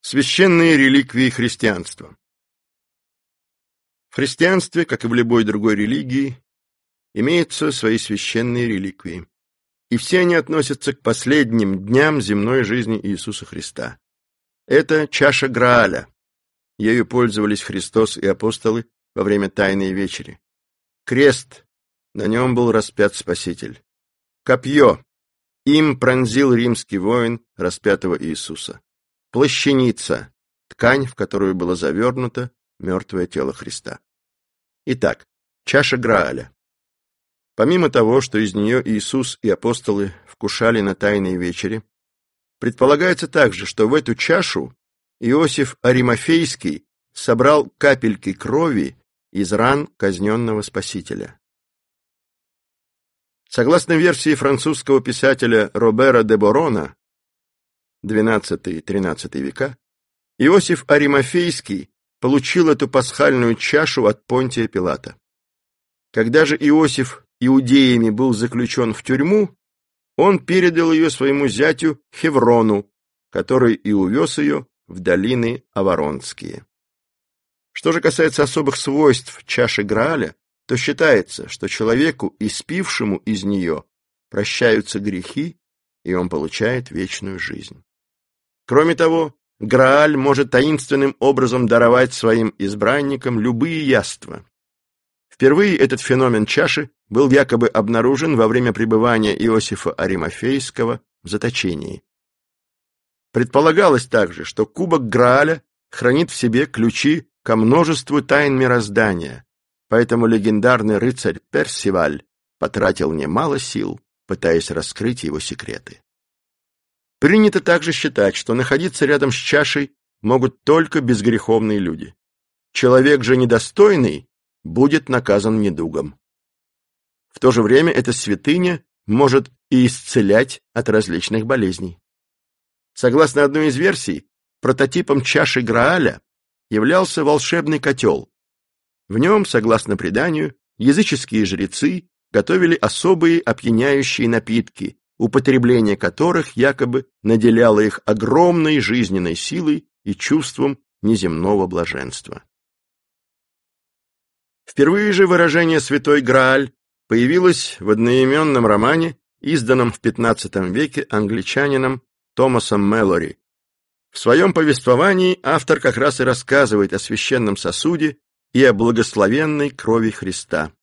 Священные реликвии христианства. В христианстве, как и в любой другой религии, имеются свои священные реликвии, и все они относятся к последним дням земной жизни Иисуса Христа. Это чаша Грааля. Ею пользовались Христос и апостолы во время Тайной вечери. Крест. На нем был распят Спаситель. Копье. Им пронзил римский воин распятого Иисуса. Плащаница, ткань, в которую было завернуто мертвое тело Христа. Итак, чаша Грааля. Помимо того, что из нее Иисус и апостолы вкушали на Тайной вечере, предполагается также, что в эту чашу Иосиф Аримафейский собрал капельки крови из ран казненного Спасителя. Согласно версии французского писателя Робера де Борона, XII-XIII века, Иосиф Аримафейский получил эту пасхальную чашу от Понтия Пилата. Когда же Иосиф иудеями был заключен в тюрьму, он передал ее своему зятю Хеврону, который и увез ее в долины Аваронские. Что же касается особых свойств чаши Грааля, то считается, что человеку, испившему из нее, прощаются грехи, и он получает вечную жизнь. Кроме того, Грааль может таинственным образом даровать своим избранникам любые яства. Впервые этот феномен чаши был якобы обнаружен во время пребывания Иосифа Аримафейского в заточении. Предполагалось также, что кубок Грааля хранит в себе ключи ко множеству тайн мироздания, поэтому легендарный рыцарь Персиваль потратил немало сил, пытаясь раскрыть его секреты. Принято также считать, что находиться рядом с чашей могут только безгреховные люди. Человек же недостойный будет наказан недугом. В то же время эта святыня может и исцелять от различных болезней. Согласно одной из версий, прототипом чаши Грааля являлся волшебный котел. В нем, согласно преданию, языческие жрецы готовили особые опьяняющие напитки, употребление которых якобы наделяло их огромной жизненной силой и чувством неземного блаженства. Впервые же выражение «Святой Грааль» появилось в одноименном романе, изданном в XV веке англичанином Томасом Мэлори. В своем повествовании автор как раз и рассказывает о священном сосуде и о благословенной крови Христа.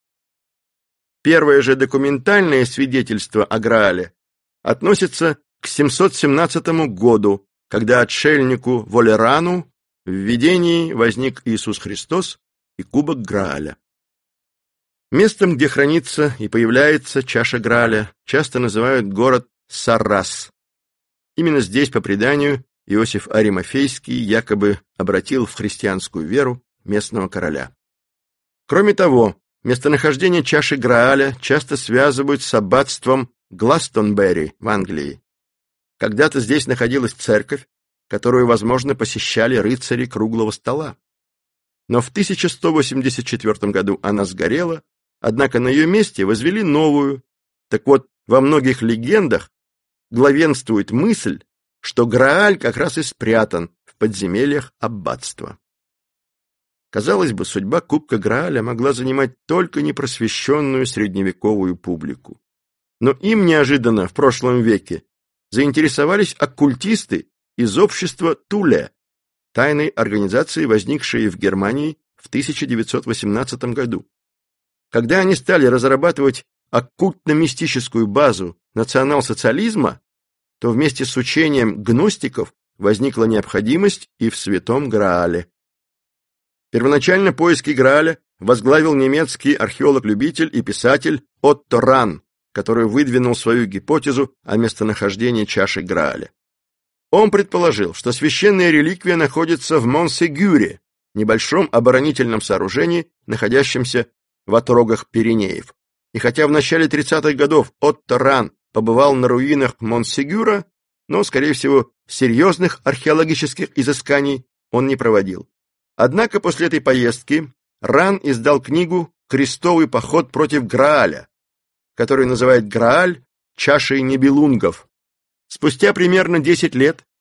Первое же документальное свидетельство о Граале относится к 717 году, когда отшельнику Волерану в видении возник Иисус Христос и кубок Грааля. Местом, где хранится и появляется чаша Грааля, часто называют город Саррас. Именно здесь, по преданию, Иосиф Аримафейский якобы обратил в христианскую веру местного короля. Кроме того, местонахождение чаши Грааля часто связывают с аббатством Гластонберри в Англии. Когда-то здесь находилась церковь, которую, возможно, посещали рыцари круглого стола. Но в 1184 году она сгорела, однако на ее месте возвели новую. Так вот, во многих легендах главенствует мысль, что Грааль как раз и спрятан в подземельях аббатства. Казалось бы, судьба кубка Грааля могла занимать только непросвещенную средневековую публику. Но им неожиданно в прошлом веке заинтересовались оккультисты из общества Туле, тайной организации, возникшей в Германии в 1918 году. Когда они стали разрабатывать оккультно-мистическую базу национал-социализма, то вместе с учением гностиков возникла необходимость и в Святом Граале. Первоначально поиски Грааля возглавил немецкий археолог-любитель и писатель Отто Ран, который выдвинул свою гипотезу о местонахождении чаши Грааля. Он предположил, что священная реликвия находится в Монсегюре, небольшом оборонительном сооружении, находящемся в отрогах Пиренеев. И хотя в начале 30-х годов Отто Ран побывал на руинах Монсегюра, но, скорее всего, серьезных археологических изысканий он не проводил. Однако после этой поездки Ран издал книгу «Крестовый поход против Грааля», который называет Грааль чашей нибелунгов. Спустя примерно 10 лет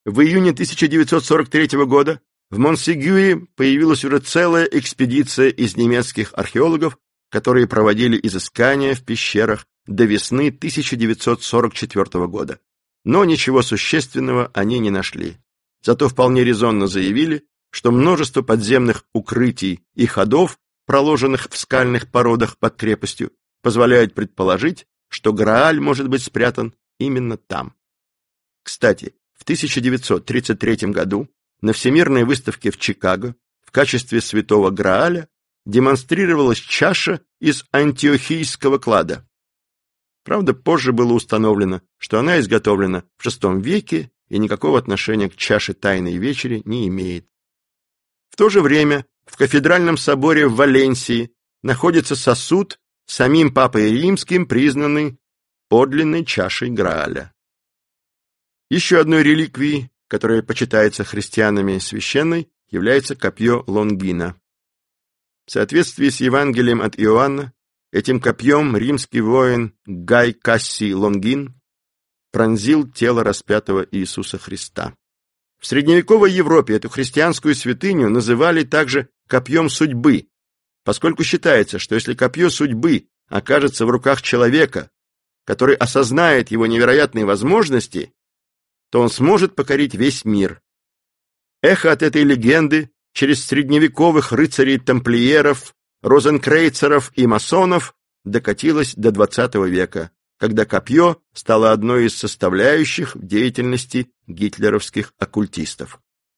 В июне 1943 года в Монсегюе появилась уже целая экспедиция из немецких археологов, которые проводили изыскания в пещерах до весны 1944 года. Но ничего существенного они не нашли. Зато вполне резонно заявили, что множество подземных укрытий и ходов, проложенных в скальных породах под крепостью, позволяют предположить, что Грааль может быть спрятан именно там. Кстати, в 1933 году на Всемирной выставке в Чикаго в качестве святого Грааля демонстрировалась чаша из антиохийского клада. Правда, позже было установлено, что она изготовлена в VI веке и никакого отношения к чаше Тайной Вечери не имеет. В то же время в кафедральном соборе в Валенсии находится сосуд, самим Папой Римским признанный подлинной чашей Грааля. Еще одной реликвией, которая почитается христианами священной, является копье Лонгина. В соответствии с Евангелием от Иоанна, этим копьем римский воин Гай Кассий Лонгин пронзил тело распятого Иисуса Христа. В средневековой Европе эту христианскую святыню называли также копьем судьбы, поскольку считается, что если копье судьбы окажется в руках человека, который осознает его невероятные возможности, то он сможет покорить весь мир. Эхо от этой легенды через средневековых рыцарей-тамплиеров, розенкрейцеров и масонов докатилось до XX века, когда копье стало одной из составляющих в деятельности гитлеровских оккультистов.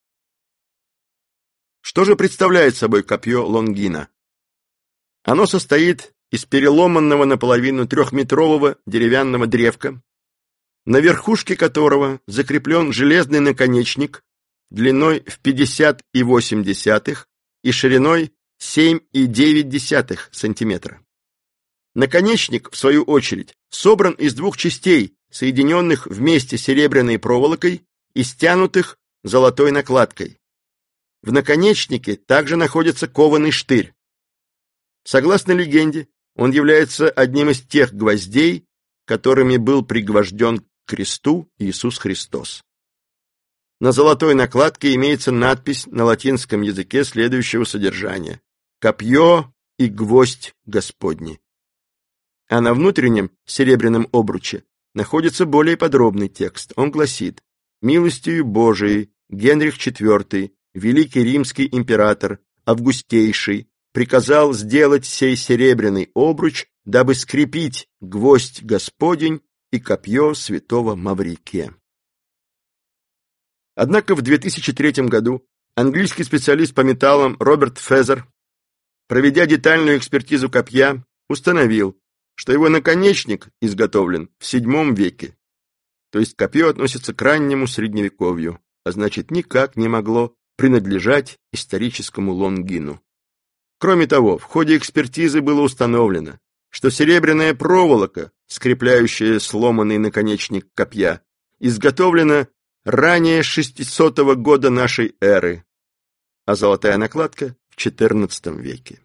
Что же представляет собой копье Лонгина? Оно состоит из переломанного наполовину трехметрового деревянного древка, на верхушке которого закреплен железный наконечник длиной в 50,8 и шириной 7,9 см. Наконечник, в свою очередь, собран из двух частей, соединенных вместе серебряной проволокой и стянутых золотой накладкой. В наконечнике также находится кованый штырь. Согласно легенде, он является одним из тех гвоздей, которыми был пригвожден к кресту Иисус Христос. На золотой накладке имеется надпись на латинском языке следующего содержания: «Копье и гвоздь Господни». А на внутреннем серебряном обруче находится более подробный текст. Он гласит: «Милостью Божией Генрих IV, великий римский император, августейший, приказал сделать сей серебряный обруч, дабы скрепить гвоздь Господень и копье святого Маврикия». Однако в 2003 году английский специалист по металлам Роберт Фезер, проведя детальную экспертизу копья, установил, что его наконечник изготовлен в VII веке, то есть копье относится к раннему средневековью, а значит никак не могло принадлежать историческому Лонгину. Кроме того, в ходе экспертизы было установлено, что серебряная проволока, скрепляющая сломанный наконечник копья, изготовлена ранее 600 года нашей эры, а золотая накладка в XIV веке.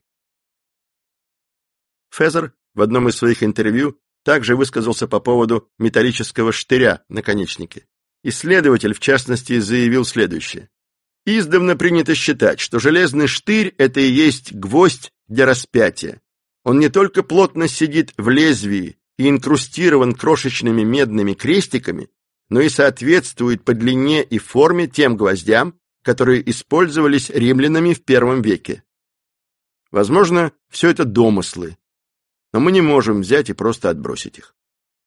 Фезер в одном из своих интервью также высказался по поводу металлического штыря в наконечнике. Исследователь, в частности, заявил следующее: «Издавна принято считать, что железный штырь – это и есть гвоздь для распятия. Он не только плотно сидит в лезвии и инкрустирован крошечными медными крестиками, но и соответствует по длине и форме тем гвоздям, которые использовались римлянами в I веке. Возможно, все это домыслы, но мы не можем взять и просто отбросить их».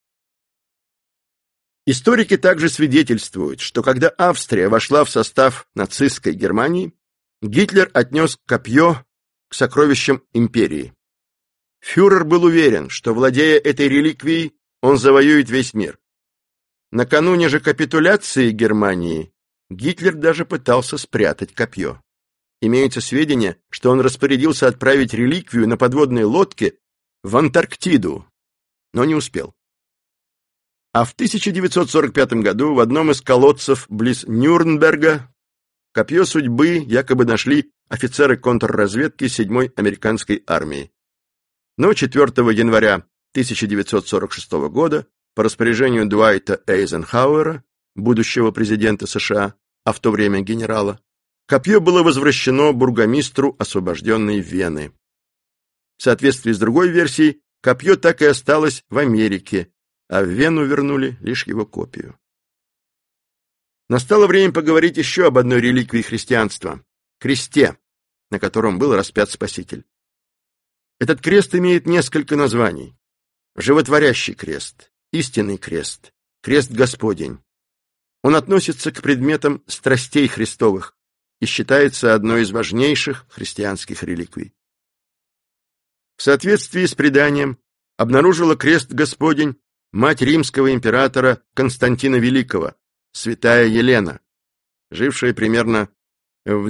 Историки также свидетельствуют, что когда Австрия вошла в состав нацистской Германии, Гитлер отнес копье к сокровищам империи. Фюрер был уверен, что, владея этой реликвией, он завоюет весь мир. Накануне же капитуляции Германии Гитлер даже пытался спрятать копье. Имеются сведения, что он распорядился отправить реликвию на подводной лодке в Антарктиду, но не успел. А в 1945 году в одном из колодцев близ Нюрнберга копье судьбы якобы нашли офицеры контрразведки 7-й американской армии. Но 4 января 1946 года по распоряжению Дуайта Эйзенхауэра будущего президента США, а в то время генерала, копье было возвращено бургомистру освобожденной Вены. В соответствии с другой версией, копье так и осталось в Америке, а в Вену вернули лишь его копию. Настало время поговорить еще об одной реликвии христианства – кресте, на котором был распят Спаситель. Этот крест имеет несколько названий. Животворящий крест, истинный крест, крест Господень. Он относится к предметам страстей Христовых и считается одной из важнейших христианских реликвий. В соответствии с преданием обнаружила крест Господень мать римского императора Константина Великого, святая Елена, жившая примерно в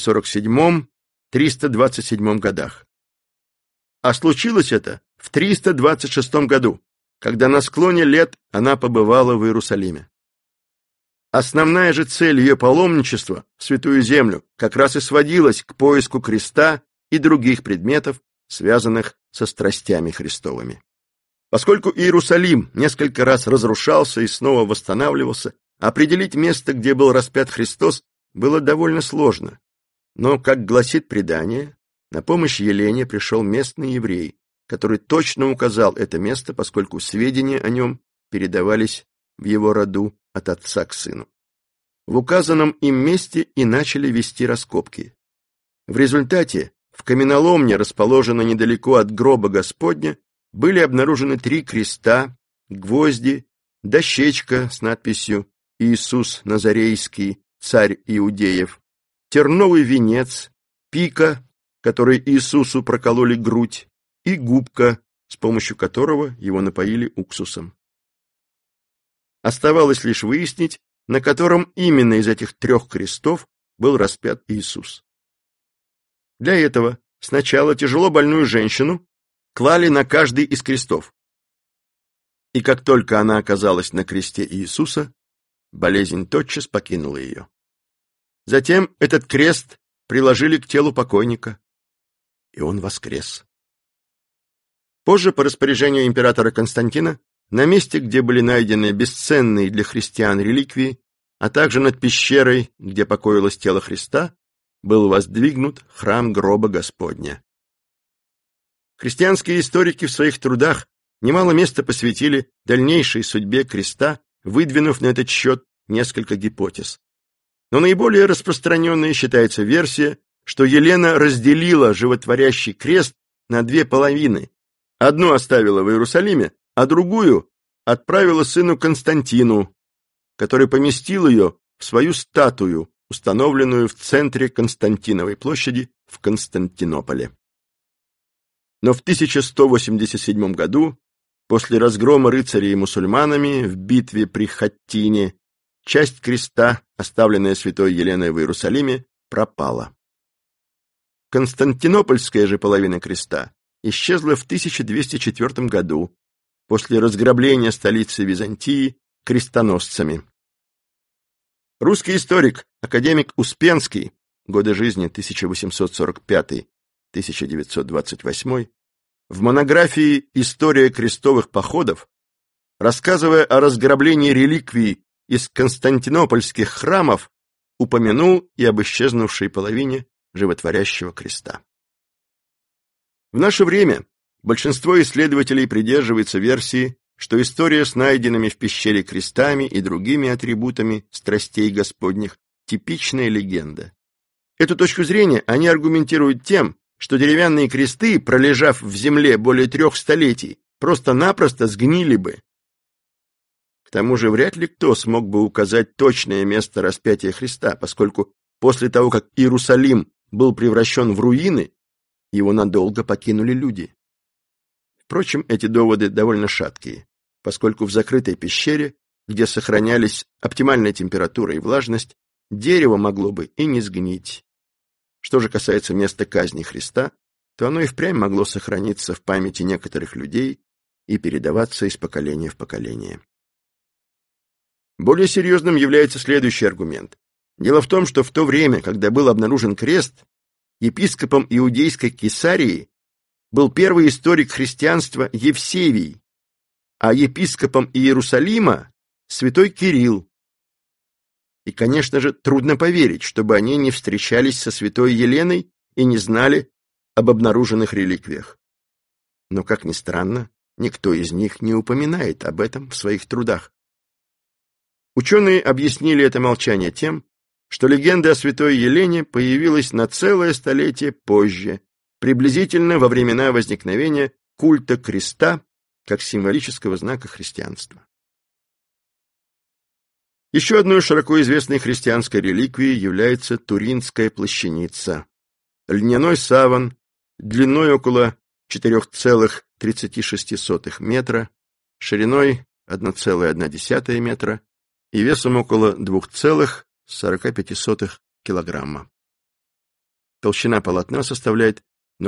247-327 годах. А случилось это в 326 году, когда на склоне лет она побывала в Иерусалиме. Основная же цель ее паломничества в Святую Землю как раз и сводилась к поиску креста и других предметов, связанных со страстями Христовыми. Поскольку Иерусалим несколько раз разрушался и снова восстанавливался, определить место, где был распят Христос, было довольно сложно. Но, как гласит предание, на помощь Елене пришел местный еврей, который точно указал это место, поскольку сведения о нем передавались в его роду от отца к сыну. В указанном им месте и начали вести раскопки. В результате в каменоломне, расположенной недалеко от гроба Господня, были обнаружены 3 креста, гвозди, дощечка с надписью «Иисус Назарейский, царь иудеев», терновый венец, пика, которой Иисусу прокололи грудь, и губка, с помощью которого его напоили уксусом. Оставалось лишь выяснить, на котором именно из этих 3 крестов был распят Иисус. Для этого сначала тяжело больную женщину клали на каждый из крестов. И как только она оказалась на кресте Иисуса, болезнь тотчас покинула ее. Затем этот крест приложили к телу покойника, и он воскрес. Позже, по распоряжению императора Константина, на месте, где были найдены бесценные для христиан реликвии, а также над пещерой, где покоилось тело Христа, был воздвигнут храм гроба Господня. Христианские историки в своих трудах немало места посвятили дальнейшей судьбе креста, выдвинув на этот счет несколько гипотез. Но наиболее распространенной считается версия, что Елена разделила животворящий крест на 2 половины. Одну оставила в Иерусалиме, а другую отправила сыну Константину, который поместил ее в свою статую, установленную в центре Константиновой площади в Константинополе. Но в 1187 году, после разгрома рыцарей мусульманами в битве при Хаттине, часть креста, оставленная святой Еленой в Иерусалиме, пропала. Константинопольская же половина креста исчезла в 1204 году, после разграбления столицы Византии крестоносцами. Русский историк, академик Успенский, годы жизни 1845-1928, в монографии «История крестовых походов», рассказывая о разграблении реликвий из константинопольских храмов, упомянул и об исчезнувшей половине животворящего креста. В наше время большинство исследователей придерживается версии, что история с найденными в пещере крестами и другими атрибутами страстей Господних – типичная легенда. Эту точку зрения они аргументируют тем, что деревянные кресты, пролежав в земле более 3 столетий, просто-напросто сгнили бы. К тому же вряд ли кто смог бы указать точное место распятия Христа, поскольку после того, как Иерусалим был превращен в руины, его надолго покинули люди. Впрочем, эти доводы довольно шаткие, поскольку в закрытой пещере, где сохранялись оптимальная температура и влажность, дерево могло бы и не сгнить. Что же касается места казни Христа, то оно и впрямь могло сохраниться в памяти некоторых людей и передаваться из поколения в поколение. Более серьезным является следующий аргумент. Дело в том, что в то время, когда был обнаружен крест, епископом иудейской Кесарии был первый историк христианства Евсевий, а епископом Иерусалима – святой Кирилл, И, конечно же, трудно поверить, чтобы они не встречались со святой Еленой и не знали об обнаруженных реликвиях. Но, как ни странно, никто из них не упоминает об этом в своих трудах. Ученые объяснили это молчание тем, что легенда о святой Елене появилась на целое столетие позже, приблизительно во времена возникновения культа креста как символического знака христианства. Еще одной широко известной христианской реликвией является Туринская плащаница. Льняной саван длиной около 4,36 метра, шириной 1,1 метра и весом около 2,45 килограмма. Толщина полотна составляет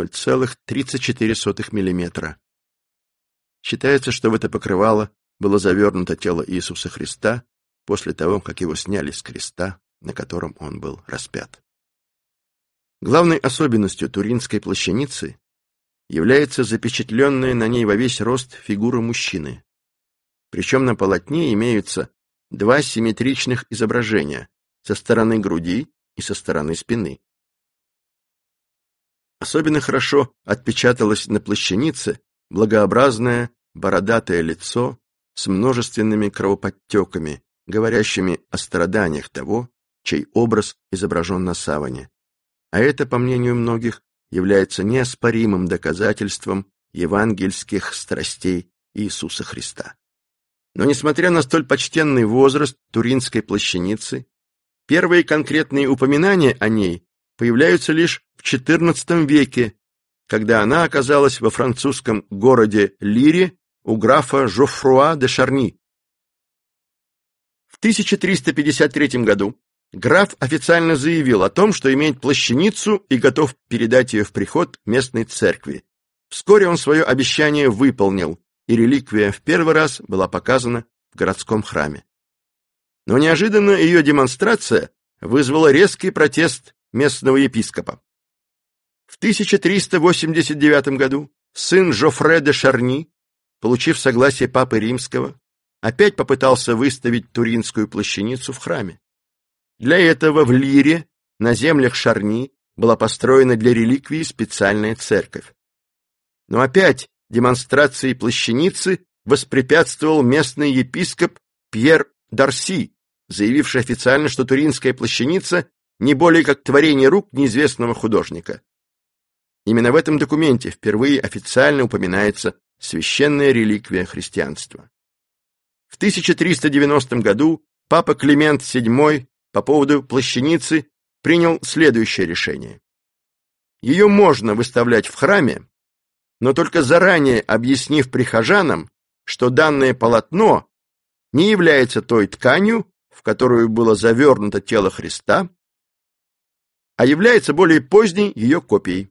0,34 миллиметра. Считается, что в это покрывало было завернуто тело Иисуса Христа после того, как его сняли с креста, на котором он был распят. Главной особенностью Туринской плащаницы является запечатленная на ней во весь рост фигура мужчины. Причем на полотне имеются два симметричных изображения со стороны груди и со стороны спины. Особенно хорошо отпечаталось на плащанице благообразное бородатое лицо с множественными кровоподтеками, говорящими о страданиях того, чей образ изображен на саване. А это, по мнению многих, является неоспоримым доказательством евангельских страстей Иисуса Христа. Но, несмотря на столь почтенный возраст Туринской плащаницы, первые конкретные упоминания о ней появляются лишь в XIV веке, когда она оказалась во французском городе Лире у графа Жофруа де Шарни. В 1353 году граф официально заявил о том, что имеет плащаницу и готов передать ее в приход местной церкви. Вскоре он свое обещание выполнил, и реликвия в первый раз была показана в городском храме. Но неожиданно ее демонстрация вызвала резкий протест местного епископа. В 1389 году сын Жофре де Шарни, получив согласие Папы Римского, опять попытался выставить Туринскую плащаницу в храме. Для этого в Лире, на землях Шарни, была построена для реликвии специальная церковь. Но опять демонстрации плащаницы воспрепятствовал местный епископ Пьер Дарси, заявивший официально, что Туринская плащаница не более как творение рук неизвестного художника. Именно в этом документе впервые официально упоминается священная реликвия христианства. В 1390 году папа Климент VII по поводу плащаницы принял следующее решение. Ее можно выставлять в храме, но только заранее объяснив прихожанам, что данное полотно не является той тканью, в которую было завернуто тело Христа, а является более поздней ее копией.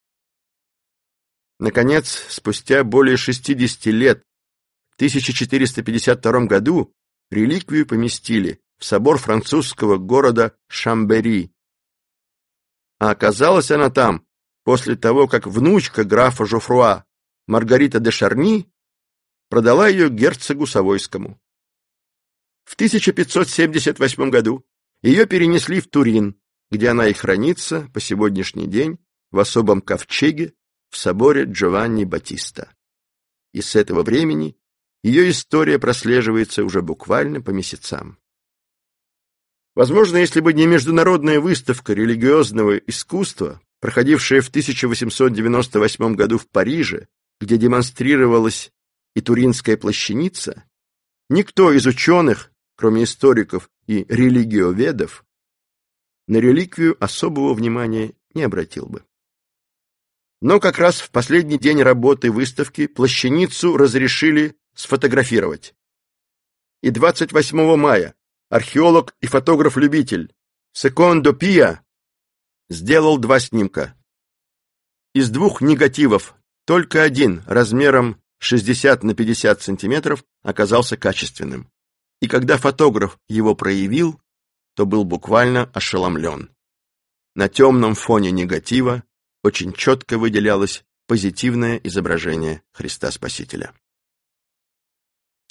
Наконец, спустя более 60 лет, в 1452 году, реликвию поместили в собор французского города Шамбери. А оказалась она там после того, как внучка графа Жофруа, Маргарита де Шарни, продала ее герцогу Савойскому. В 1578 году ее перенесли в Турин, где она и хранится по сегодняшний день в особом ковчеге в соборе Джованни Баттиста. И с этого времени ее история прослеживается уже буквально по месяцам. Возможно, если бы не международная выставка религиозного искусства, проходившая в 1898 году в Париже, где демонстрировалась и Туринская плащаница, никто из ученых, кроме историков и религиоведов, на реликвию особого внимания не обратил бы. Но как раз в последний день работы выставки плащаницу разрешили сфотографировать. И 28 мая археолог и фотограф-любитель Секондо Пиа сделал 2 снимка. Из 2 негативов только один размером 60 на 50 сантиметров оказался качественным. И когда фотограф его проявил, то был буквально ошеломлен. На темном фоне негатива очень четко выделялось позитивное изображение Христа Спасителя.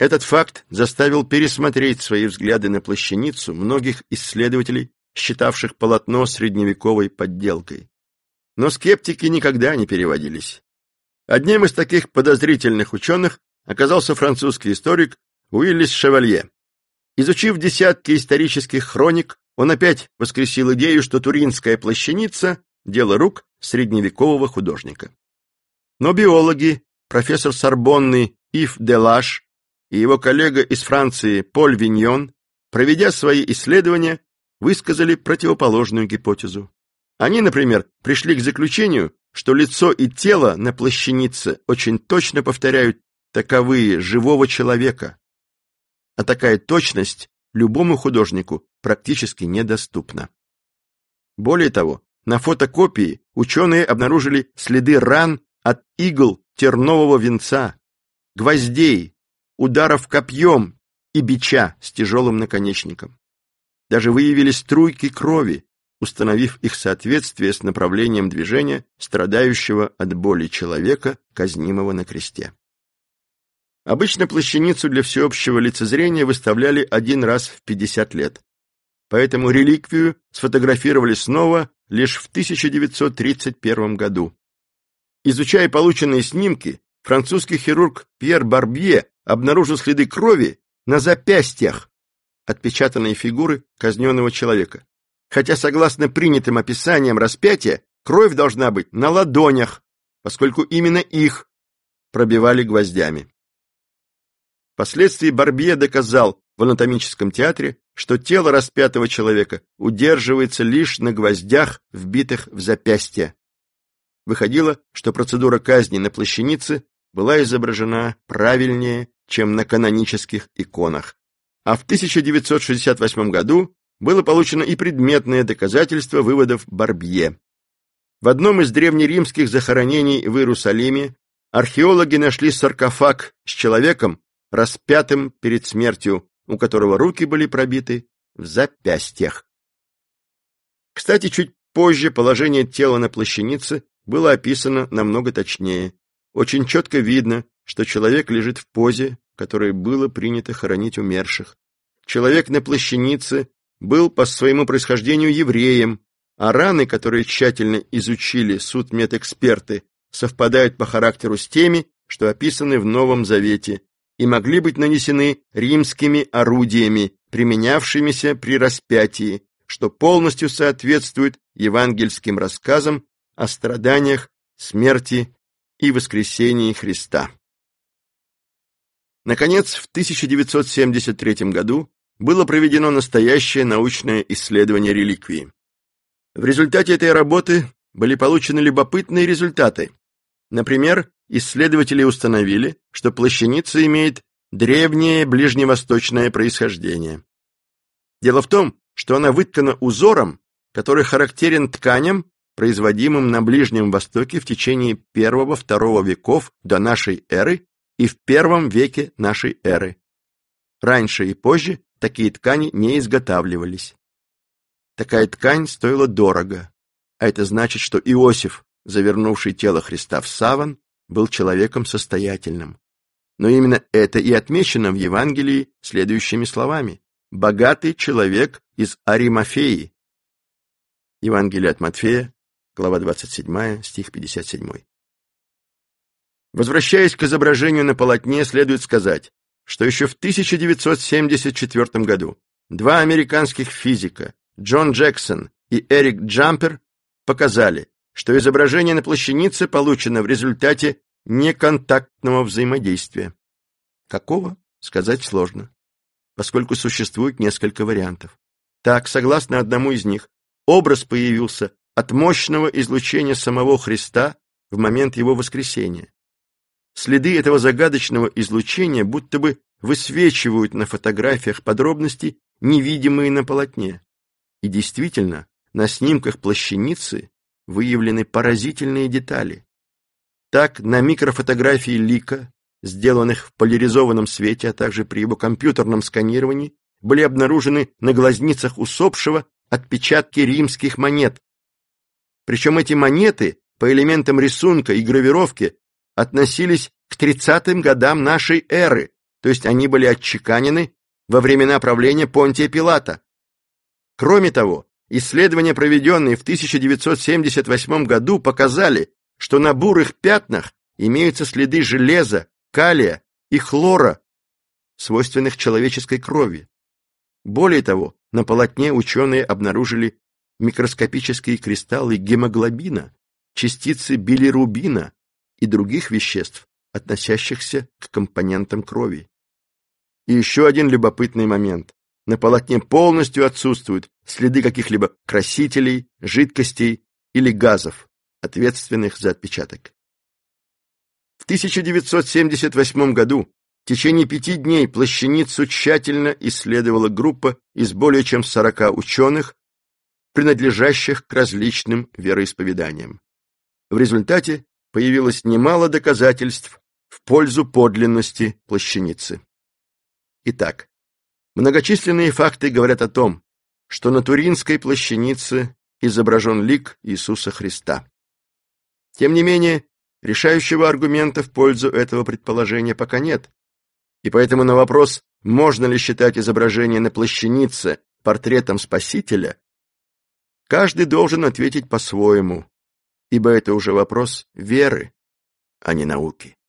Этот факт заставил пересмотреть свои взгляды на плащаницу многих исследователей, считавших полотно средневековой подделкой. Но скептики никогда не переводились. Одним из таких подозрительных ученых оказался французский историк Уиллис Шевалье. Изучив десятки исторических хроник, он опять воскресил идею, что туринская плащаница – дело рук средневекового художника. Но биологи, профессор Сорбонны Ив Делаш и его коллега из Франции Поль Виньон, проведя свои исследования, высказали противоположную гипотезу. Они, например, пришли к заключению, что лицо и тело на плащанице очень точно повторяют таковые живого человека, а такая точность любому художнику практически недоступна. Более того, на фотокопии ученые обнаружили следы ран от игл тернового венца, гвоздей, ударов копьем и бича с тяжелым наконечником. Даже выявили струйки крови, установив их соответствие с направлением движения страдающего от боли человека, казнимого на кресте. Обычно плащаницу для всеобщего лицезрения выставляли один раз в 50 лет. Поэтому реликвию сфотографировали снова лишь в 1931 году. Изучая полученные снимки, французский хирург Пьер Барбье обнаружил следы крови на запястьях отпечатанной фигуры казненного человека. Хотя, согласно принятым описаниям распятия, кровь должна быть на ладонях, поскольку именно их пробивали гвоздями. Впоследствии Барбье доказал в анатомическом театре, что тело распятого человека удерживается лишь на гвоздях, вбитых в запястье. Выходило, что процедура казни на плащанице была изображена правильнее, чем на канонических иконах. А в 1968 году было получено и предметное доказательство выводов Барбье. В одном из древнеримских захоронений в Иерусалиме археологи нашли саркофаг с человеком, распятым перед смертью, у которого руки были пробиты в запястьях. Кстати, чуть позже положение тела на плащанице было описано намного точнее. Очень четко видно, что человек лежит в позе, в которой было принято хоронить умерших. Человек на плащанице был по своему происхождению евреем, а раны, которые тщательно изучили судмедэксперты, совпадают по характеру с теми, что описаны в Новом Завете, и могли быть нанесены римскими орудиями, применявшимися при распятии, что полностью соответствует евангельским рассказам о страданиях, смерти и воскресении Христа. Наконец, в 1973 году было проведено настоящее научное исследование реликвии. В результате этой работы были получены любопытные результаты. Например, исследователи установили, что плащаница имеет древнее ближневосточное происхождение. Дело в том, что она выткана узором, который характерен тканям, производимым на Ближнем Востоке в течение I-II веков до нашей эры и в I веке нашей эры. Раньше и позже такие ткани не изготавливались. Такая ткань стоила дорого, а это значит, что Иосиф, завернувший тело Христа в саван, был человеком состоятельным. Но именно это и отмечено в Евангелии следующими словами: «Богатый человек из Аримафеи». Евангелие от Матфея, глава 27, стих 57. Возвращаясь к изображению на полотне, следует сказать, что еще в 1974 году два американских физика, Джон Джексон и Эрик Джампер, показали, что изображение на плащанице получено в результате неконтактного взаимодействия. Какого, сказать сложно, поскольку существует несколько вариантов. Так, согласно одному из них, образ появился от мощного излучения самого Христа в момент его воскресения. Следы этого загадочного излучения будто бы высвечивают на фотографиях подробности, невидимые на полотне. И действительно, на снимках плащаницы выявлены поразительные детали. Так, на микрофотографии лика, сделанных в поляризованном свете, а также при его компьютерном сканировании, были обнаружены на глазницах усопшего отпечатки римских монет. Причем эти монеты, по элементам рисунка и гравировки, относились к 30-м годам нашей эры, то есть они были отчеканены во времена правления Понтия Пилата. Кроме того, исследования, проведенные в 1978 году, показали, что на бурых пятнах имеются следы железа, калия и хлора, свойственных человеческой крови. Более того, на полотне ученые обнаружили микроскопические кристаллы гемоглобина, частицы билирубина и других веществ, относящихся к компонентам крови. И еще один любопытный момент. На полотне полностью отсутствуют следы каких-либо красителей, жидкостей или газов, ответственных за отпечаток. В 1978 году в течение 5 дней плащаницу тщательно исследовала группа из более чем 40 ученых, принадлежащих к различным вероисповеданиям. В результате появилось немало доказательств в пользу подлинности плащаницы. Итак, многочисленные факты говорят о том, что на Туринской плащанице изображен лик Иисуса Христа. Тем не менее, решающего аргумента в пользу этого предположения пока нет, и поэтому на вопрос, можно ли считать изображение на плащанице портретом Спасителя, каждый должен ответить по-своему, ибо это уже вопрос веры, а не науки.